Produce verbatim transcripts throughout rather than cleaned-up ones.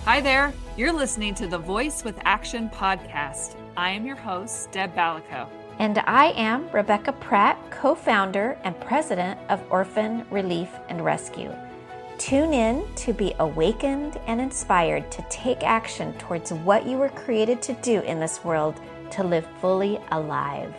Hi there. You're listening to the Voice with Action podcast. I am your host, Deb Balico. And I am Rebecca Pratt, co-founder and president of Orphan Relief and Rescue. Tune in to be awakened and inspired to take action towards what you were created to do in this world, to live fully alive.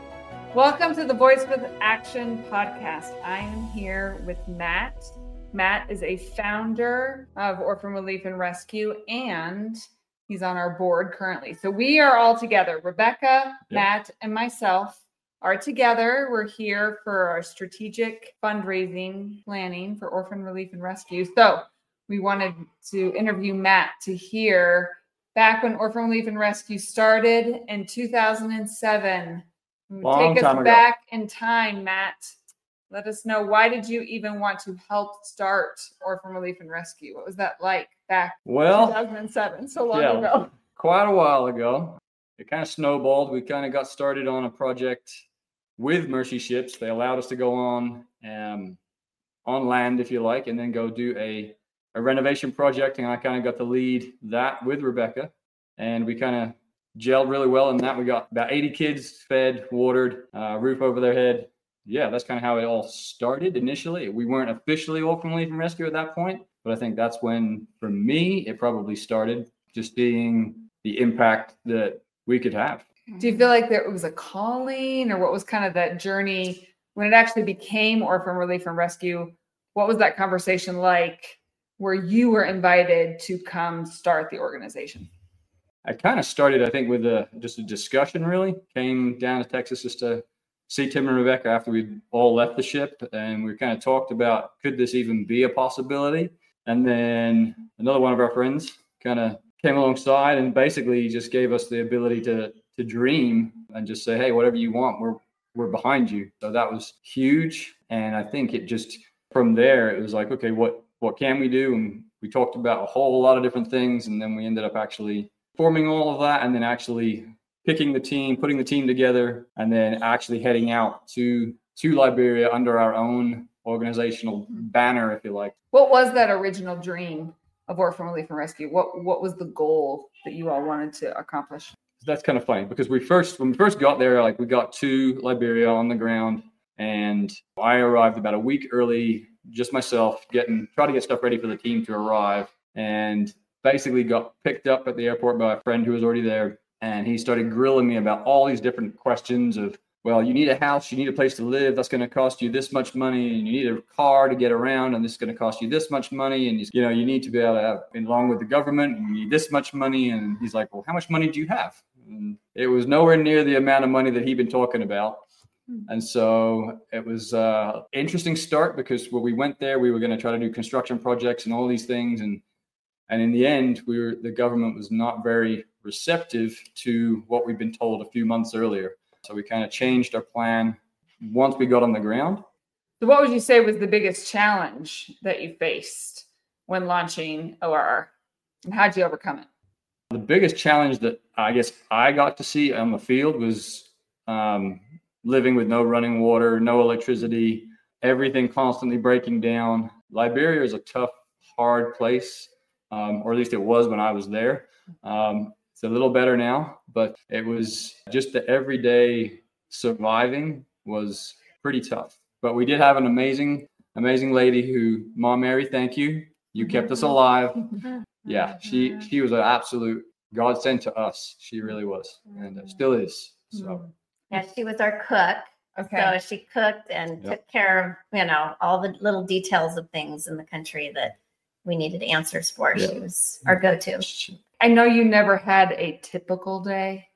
Welcome to the Voice with Action podcast. I am here with Matt. Matt is a founder of Orphan Relief and Rescue, and he's on our board currently. So we are all together. Rebecca, yep. Matt, and myself are together. We're here for our strategic fundraising planning for Orphan Relief and Rescue. So we wanted to interview Matt to hear back when Orphan Relief and Rescue started in two thousand seven. Long Take us time ago. back in time, Matt. Let us know, why did you even want to help start Orphan Relief and Rescue? What was that like back well, in two thousand seven, so long yeah, ago? Quite a while ago. It kind of snowballed. We kind of got started on a project with Mercy Ships. They allowed us to go on um, on land, if you like, and then go do a, a renovation project. And I kind of got to lead that with Rebecca. And we kind of gelled really well in that. We got about eighty kids fed, watered, uh, roof over their head. Yeah, that's kind of how it all started initially. We weren't officially Orphan Relief and Rescue at that point, but I think that's when, for me, it probably started, just seeing the impact that we could have. Do you feel like there was a calling, or what was kind of that journey when it actually became Orphan Relief and Rescue? What was that conversation like where you were invited to come start the organization? I kind of started, I think, with a, just a discussion, really. Came down to Texas just to see Tim and Rebecca after we all left the ship, and we kind of talked about, could this even be a possibility? And then another one of our friends kind of came alongside and basically just gave us the ability to to dream and just say, hey, whatever you want, we're we're behind you. So that was huge. And I think it just, from there, it was like, okay, what what can we do? And we talked about a whole lot of different things, and then we ended up actually forming all of that, and then actually picking the team, putting the team together, and then actually heading out to to Liberia under our own organizational banner, if you like. What was that original dream of Orphan Relief and Rescue? What what was the goal that you all wanted to accomplish? That's kind of funny because we first, when we first got there, like we got to Liberia on the ground, and I arrived about a week early, just myself, getting try to get stuff ready for the team to arrive, and basically got picked up at the airport by a friend who was already there. And he started grilling me about all these different questions of, well, you need a house, you need a place to live, that's going to cost you this much money, and you need a car to get around, and this is going to cost you this much money, and you know, you need to be able to have, along with the government, and you need this much money. And he's like, well, how much money do you have? And it was nowhere near the amount of money that he'd been talking about. And so it was an interesting start, because when we went there, we were going to try to do construction projects and all these things, and and in the end, we were the government was not very receptive to what we'd been told a few months earlier. So we kind of changed our plan once we got on the ground. So what would you say was the biggest challenge that you faced when launching O R R, and how did you overcome it? The biggest challenge that I guess I got to see on the field was um, living with no running water, no electricity, everything constantly breaking down. Liberia is a tough, hard place, um, or at least it was when I was there. Um, It's a little better now, but it was just the everyday surviving was pretty tough. But we did have an amazing, amazing lady who, Mom Mary, thank you. You kept us alive. Yeah, she she was an absolute godsend to us. She really was, and uh, still is. So yeah, she was our cook. Okay. So she cooked and Yep. took care of, you know, all the little details of things in the country that we needed answers for. Yeah. She was our go-to. I know you never had a typical day,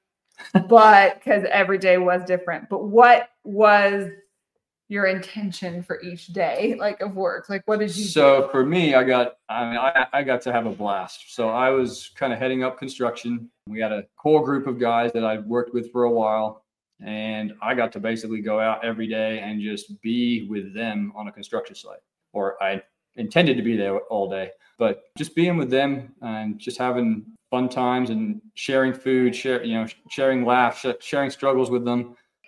but because every day was different. But what was your intention for each day, like of work? Like, what did you So do? for me, I got, I mean, I, I got to have a blast. So I was kind of heading up construction. We had a core group of guys that I'd worked with for a while, and I got to basically go out every day and just be with them on a construction site, or I intended to be there all day, but just being with them and just having fun times and sharing food, share, you know, sharing laughs, sharing struggles with them.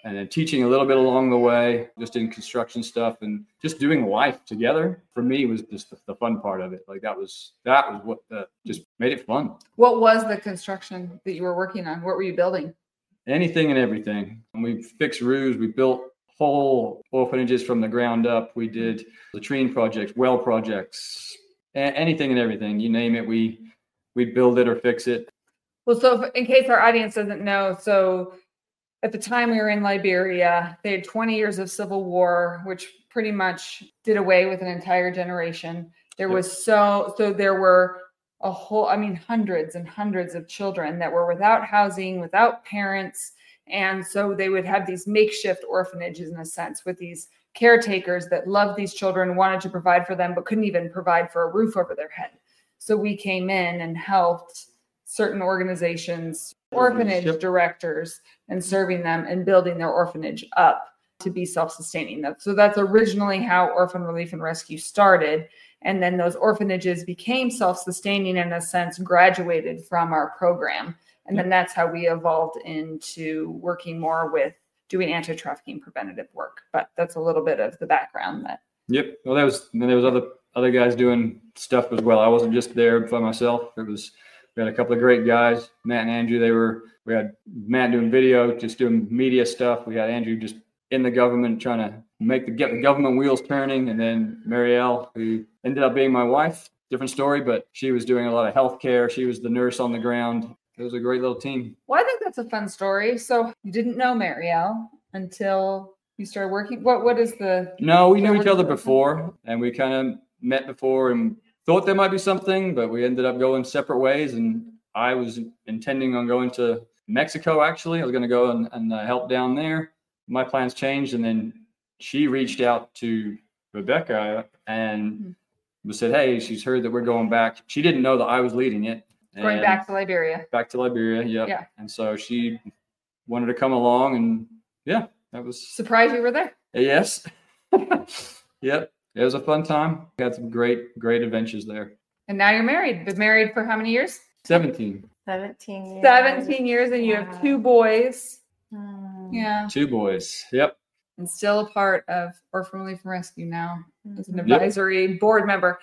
and then teaching a little bit along the way, just in construction stuff and just doing life together. For me, was just the, the fun part of it. Like that was that was what the, just made it fun. What was the construction that you were working on? What were you building? Anything and everything. We fixed roofs. We built whole orphanages from the ground up. We did latrine projects, well projects, a- anything and everything. You name it, we we build it or fix it. Well, so in case our audience doesn't know, so at the time we were in Liberia, they had twenty years of civil war, which pretty much did away with an entire generation. There Yep. was so, so there were a whole, I mean, hundreds and hundreds of children that were without housing, without parents. And so they would have these makeshift orphanages in a sense with these caretakers that loved these children, wanted to provide for them, but couldn't even provide for a roof over their head. So we came in and helped certain organizations, orphanage Yep. directors, and serving them and building their orphanage up to be self-sustaining. So that's originally how Orphan Relief and Rescue started. And then those orphanages became self-sustaining in a sense, graduated from our program. And then that's how we evolved into working more with doing anti-trafficking preventative work. But that's a little bit of the background that. Yep. Well, that was, then there was other, other guys doing stuff as well. I wasn't just there by myself. It was, we had a couple of great guys, Matt and Andrew. They were, we had Matt doing video, just doing media stuff. We had Andrew just in the government trying to make the, get the government wheels turning. And then Marielle, who ended up being my wife, different story, but she was doing a lot of healthcare. She was the nurse on the ground. It was a great little team. Well, I think that's a fun story. So you didn't know Marielle until you started working. What What is the? No, we knew what each is other the- before, and we kind of met before and thought there might be something, but we ended up going separate ways. And I was intending on going to Mexico, actually. I was going to go and, and uh, help down there. My plans changed, and then she reached out to Rebecca and said, hey, she's heard that we're going back. She didn't know that I was leading it. Going And back to Liberia. back to Liberia, yep. Yeah. And so she wanted to come along, and yeah, that was Surprised you were there. yes. Yep. It was a fun time. We had some great, great adventures there. And now you're married. Been married for how many years? seventeen. seventeen years. seventeen years, and you have Wow. two boys. Mm. Yeah. Two boys. Yep. And still a part of Orphan Relief and Rescue now as an Mhm. Yep. advisory board member.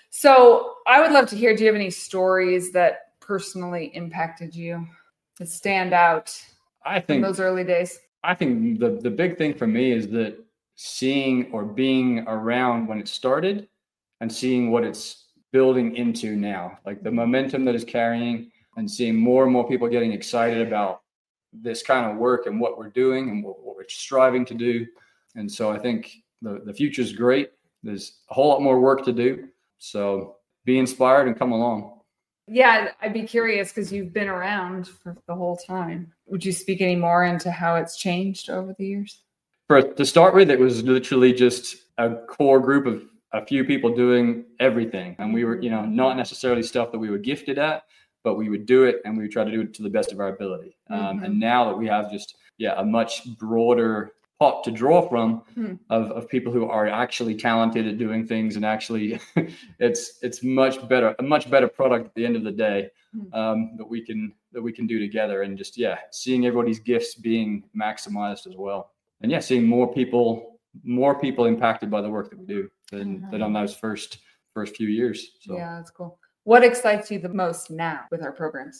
So I would love to hear, do you have any stories that personally impacted you that stand out I in think those early days? I think the the big thing for me is that seeing or being around when it started and seeing what it's building into now, like the momentum that is carrying, and seeing more and more people getting excited about this kind of work and what we're doing and what, what we're striving to do. And so I think the, the future is great. There's a whole lot more work to do. So be inspired and come along. Yeah, I'd be curious because you've been around for the whole time. Would you speak any more into how it's changed over the years? For to start with, it was literally just a core group of a few people doing everything. And we were, you know, not necessarily stuff that we were gifted at, but we would do it and we would try to do it to the best of our ability. Um, Mhm. and now that we have just, yeah, a much broader pot to draw from Hmm. of, of people who are actually talented at doing things, and actually it's it's much better, a much better product at the end of the day Hmm. um, that we can that we can do together. And just, yeah, seeing everybody's gifts being maximized as well. And yeah, seeing more people, more people impacted by the work that we do than, Mhm. than on those first first few years. So Yeah, that's cool. What excites you the most now with our programs?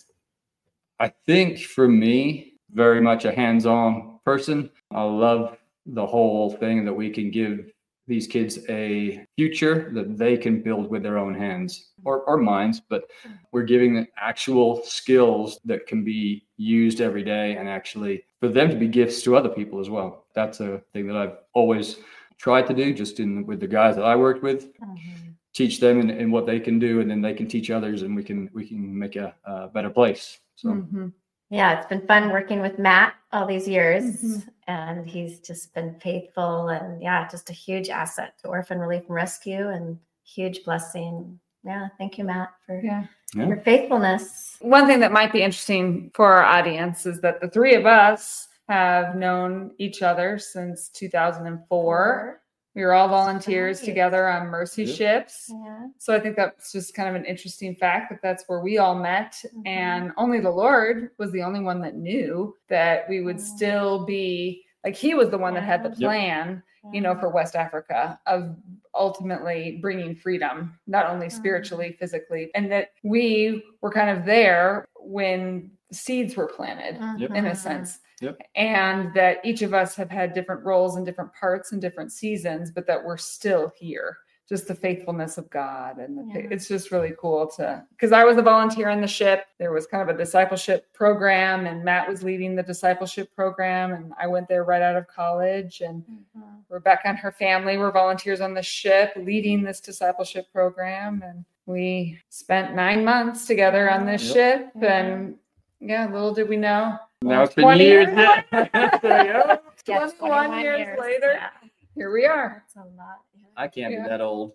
I think for me, very much a hands-on person. I love the whole thing that we can give these kids a future that they can build with their own hands or, or minds, but we're giving them actual skills that can be used every day and actually for them to be gifts to other people as well. That's a thing that I've always tried to do just in with the guys that I worked with. Mhm. Teach them in, in what they can do, and then they can teach others, and we can we can make a, a better place. So Mhm. Yeah, it's been fun working with Matt all these years, Mhm. and he's just been faithful and yeah, just a huge asset to Orphan Relief and Rescue and huge blessing. Yeah, thank you, Matt, for Yeah. Yeah. your faithfulness. One thing that might be interesting for our audience is that the three of us have known each other since two thousand four. We were all volunteers right. together on Mercy Yeah. Ships. Yeah. So I think that's just kind of an interesting fact that that's where we all met. Mhm. And only the Lord was the only one that knew that we would Mm. still be like he was the one that had the Yep. plan, you know, for West Africa of ultimately bringing freedom, not only spiritually, physically, and that we were kind of there when seeds were planted Yep. in a sense. Yep. And that each of us have had different roles and different parts and different seasons, but that we're still here. Just the faithfulness of God. And the, Yeah. it's just really cool to, because I was a volunteer in the ship. There was kind of a discipleship program, and Matt was leading the discipleship program. And I went there right out of college. And Mhm. Rebecca and her family were volunteers on the ship leading this discipleship program. And we spent nine months together on this Yep. ship. Mhm. And yeah, little did we know. Now it's been twenty years. years later. Yeah, twenty-one twenty-one years later. Yeah. Here we are. That's a lot. Yeah. I can't Yeah. be that old.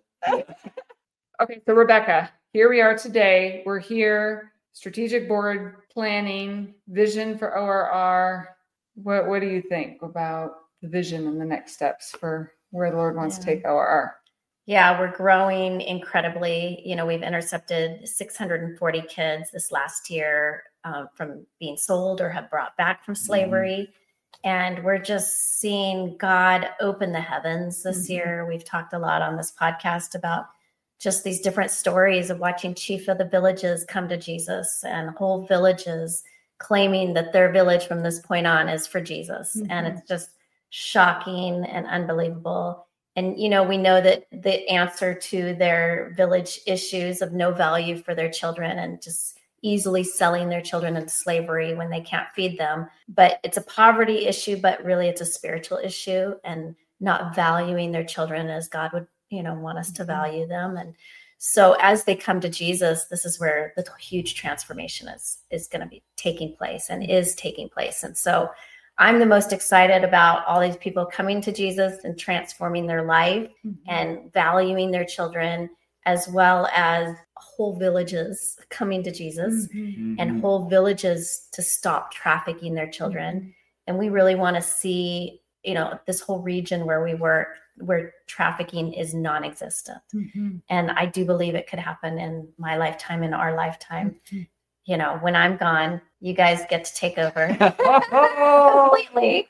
Okay, so Rebecca, here we are today. We're here, strategic board planning, vision for O R R. What what do you think about the vision and the next steps for where the Lord wants to Yeah. take O R R? Yeah, we're growing incredibly. You know, we've intercepted six hundred forty kids this last year uh, from being sold or have brought back from slavery. And we're just seeing God open the heavens this Mhm. year. We've talked a lot on this podcast about just these different stories of watching chief of the villages come to Jesus and whole villages claiming that their village from this point on is for Jesus. And Mhm. it's just shocking and unbelievable. And, you know, we know that the answer to their village issues of no value for their children and just easily selling their children into slavery when they can't feed them. But it's a poverty issue, but really it's a spiritual issue, and not valuing their children as God would, you know, want us to value them. And so as they come to Jesus, this is where the huge transformation is, is going to be taking place and is taking place. And so I'm the most excited about all these people coming to Jesus and transforming their life and valuing their children, as well as whole villages coming to Jesus Mhm. and whole villages to stop trafficking their children. And we really want to see, you know, this whole region where we work, where trafficking is non-existent. Mhm. And I do believe it could happen in my lifetime, in our lifetime. Mhm. You know, when I'm gone, you guys get to take over Oh, completely.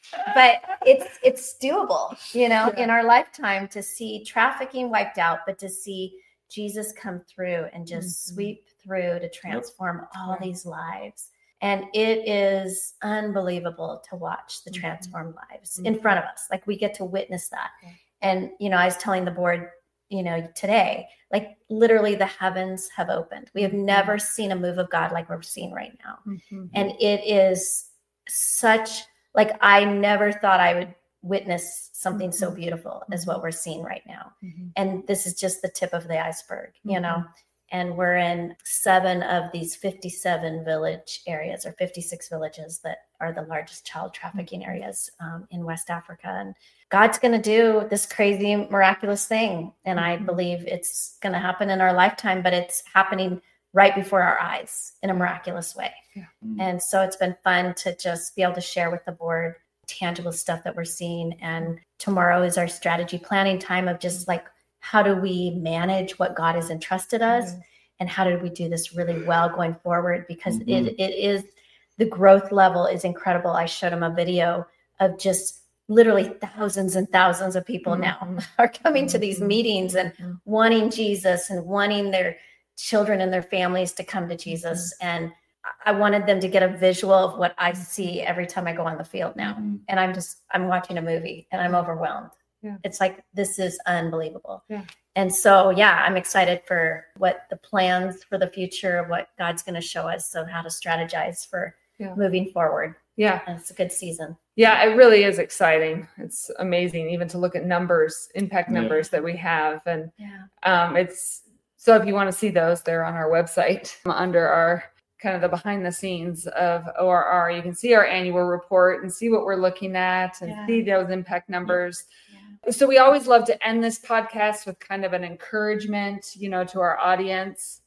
But it's it's doable, you know, Yeah. in our lifetime to see trafficking wiped out, but to see Jesus come through and just Mhm. sweep through to transform all Right. these lives. And it is unbelievable to watch the Mhm. transformed lives Mhm. in front of us. Like we get to witness that. Yeah. And, you know, I was telling the board, you know, today, like literally the heavens have opened. We have Mhm. never seen a move of God like we're seeing right now. Mhm. And it is such, like, I never thought I would witness something so Mhm. beautiful as what we're seeing right now. Mhm. And this is just the tip of the iceberg, you Mhm. know. And we're in seven of these fifty-seven village areas, or fifty-six villages that are the largest child trafficking areas um, in West Africa. And God's going to do this crazy, miraculous thing. And I Mhm. believe it's going to happen in our lifetime, but it's happening right before our eyes in a miraculous way. Yeah. And so it's been fun to just be able to share with the board tangible stuff that we're seeing. And tomorrow is our strategy planning time of just like, how do we manage what God has entrusted us? Yeah. And how do we do this really well going forward? Because Mhm. it it is, the growth level is incredible. I showed him a video of just literally thousands and thousands of people now Mhm. are coming to these Mhm. meetings and Mhm. wanting Jesus and wanting their children and their families to come to Jesus. And I wanted them to get a visual of what I see every time I go on the field now. Mhm. And I'm just, I'm watching a movie and I'm overwhelmed. Yeah. It's like, this is unbelievable. Yeah. And so, yeah, I'm excited for what the plans for the future of what God's going to show us. So how to strategize for Yeah. moving forward. Yeah. And it's a good season. Yeah, it really is exciting. It's amazing even to look at numbers, impact Yeah. numbers that we have. And Yeah. um, it's, so if you want to see those, they're on our website under our kind of the behind the scenes of O R R. You can see our annual report and see what we're looking at and Yeah. see those impact numbers. Yeah. So we always love to end this podcast with kind of an encouragement, you know, to our audience.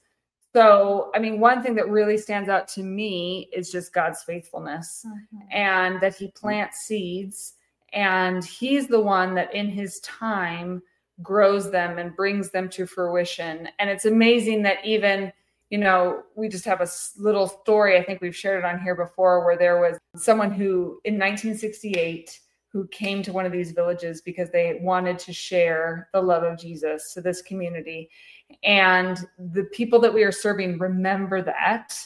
So, I mean, one thing that really stands out to me is just God's faithfulness and that he plants seeds, and he's the one that in his time grows them and brings them to fruition. And it's amazing that even, you know, we just have a little story. I think we've shared it on here before, where there was someone who in nineteen sixty-eight who came to one of these villages because they wanted to share the love of Jesus to this community. And the people that we are serving remember that.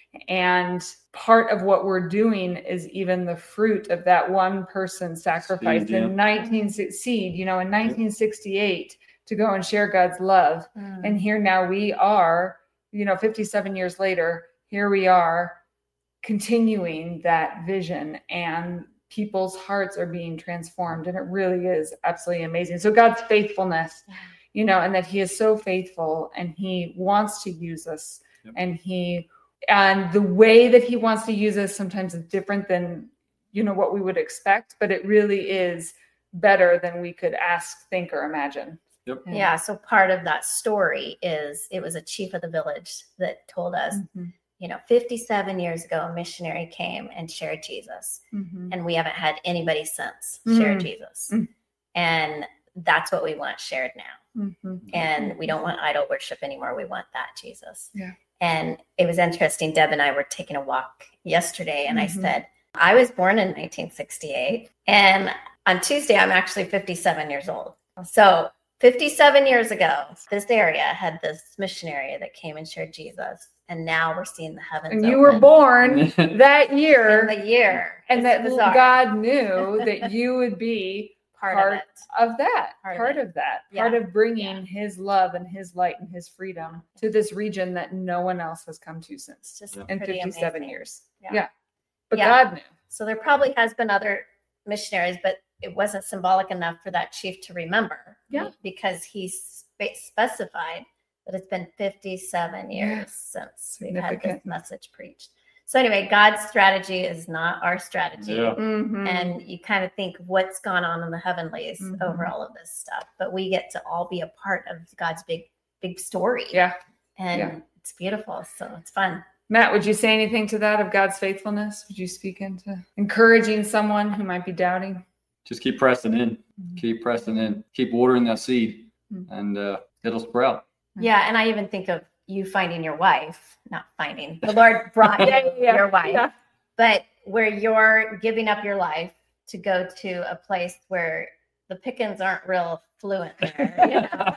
And part of what we're doing is even the fruit of that one person sacrificed seed, yeah. in nineteen seed, you know, in nineteen sixty-eight to go and share God's love. Mm. And here now we are, you know, fifty-seven years later, here we are continuing that vision, and people's hearts are being transformed. And it really is absolutely amazing. So God's faithfulness, yeah. you know, and that he is so faithful, and he wants to use us, yep. and he And the way that he wants to use us sometimes is different than, you know, what we would expect, but it really is better than we could ask, think, or imagine. Yep. Yeah. So part of that story is it was a chief of the village that told us, mm-hmm. you know, fifty-seven years ago, a missionary came and shared Jesus. Mm-hmm. And we haven't had anybody since mm-hmm. share Jesus. Mm-hmm. And that's what we want shared now. Mm-hmm. And we don't want idol worship anymore. We want that Jesus. Yeah. And it was interesting. Deb and I were taking a walk yesterday, and mm-hmm. I said, I was born in nineteen sixty-eight. And on Tuesday, I'm actually fifty-seven years old. So fifty-seven years ago, this area had this missionary that came and shared Jesus. And now we're seeing the heavens And you open. were born that year. In the year. And that bizarre. God knew that you would be Part, part of, of that, part, part of, of that, yeah. part of bringing yeah. his love and his light and his freedom to this region that no one else has come to since just in fifty-seven amazing. Years. Yeah. yeah. But yeah. God knew. So there probably has been other missionaries, but it wasn't symbolic enough for that chief to remember. Yeah. Because he spe- specified that it's been fifty-seven years yeah. since we've had this message preached. So anyway, God's strategy is not our strategy. Yeah. Mm-hmm. And you kind of think what's gone on in the heavenlies mm-hmm. over all of this stuff. But we get to all be a part of God's big, big story. Yeah. And yeah. it's beautiful. So it's fun. Matt, would you say anything to that of God's faithfulness? Would you speak into encouraging someone who might be doubting? Just keep pressing in. Mm-hmm. Keep pressing in. Keep watering that seed, mm-hmm. and uh, it'll sprout. Yeah. And I even think of you finding your wife, not finding, the Lord brought you yeah, yeah, your wife, yeah. but where you're giving up your life to go to a place where the pickings aren't real fluent there, you know?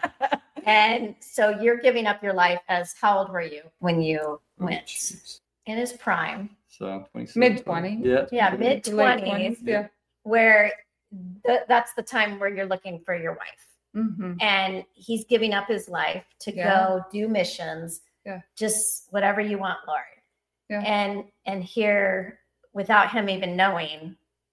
And so you're giving up your life as, how old were you when you went? Oh, in his prime. So mid twenties. Yeah. Yeah, mid twenties. Yeah. Where th- that's the time where you're looking for your wife. Mm-hmm. And he's giving up his life to yeah. go do missions, yeah. just whatever you want, Lord. Yeah. And and here, without him even knowing,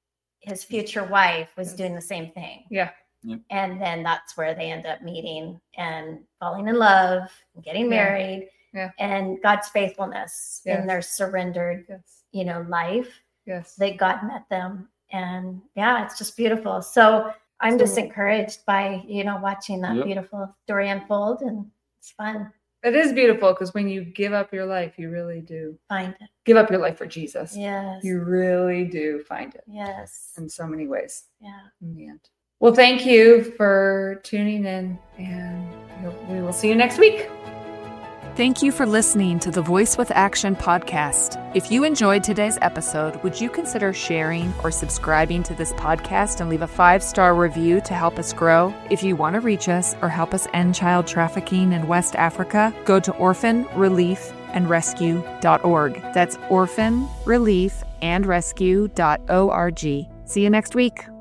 his future wife was yes. doing the same thing. Yeah. Yep. And then that's where they end up meeting and falling in love, and getting yeah. married, yeah. and God's faithfulness yes. in their surrendered, yes. you know, life. Yes. That God met them. And yeah, it's just beautiful. So I'm just encouraged by, you know, watching that yep. beautiful story unfold, and it's fun. It is beautiful because when you give up your life, you really do find it. Give up your life for Jesus. Yes. You really do find it. Yes. In so many ways. Yeah. In the end. Well, thank you for tuning in, and we will see you next week. Thank you for listening to the Voice with Action podcast. If you enjoyed today's episode, would you consider sharing or subscribing to this podcast and leave a five-star review to help us grow? If you want to reach us or help us end child trafficking in West Africa, go to orphan relief and rescue dot org. That's orphan relief and rescue dot org. See you next week.